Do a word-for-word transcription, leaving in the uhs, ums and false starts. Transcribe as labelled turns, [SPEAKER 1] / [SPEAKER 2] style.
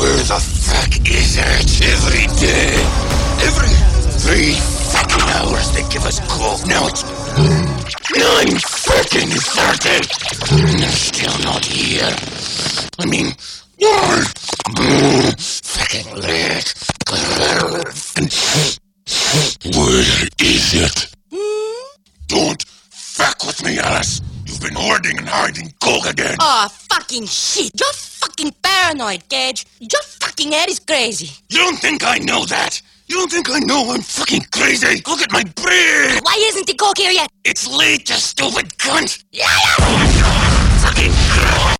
[SPEAKER 1] Where the fuck is it? Every day. Every three fucking hours they give us coke. Now it's nine fucking thirty. And they're still not here. I mean, fucking late. Where is it? Don't fuck with me, Alice. You've been hoarding and hiding coke again.
[SPEAKER 2] Oh, fucking shit. You're fucking paranoid, Gage. Your fucking head is crazy.
[SPEAKER 1] You don't think I know that? You don't think I know I'm fucking crazy? Look at my brain.
[SPEAKER 2] Why isn't the coke here yet?
[SPEAKER 1] It's late, you stupid cunt.
[SPEAKER 2] Yeah, yeah.
[SPEAKER 1] Fucking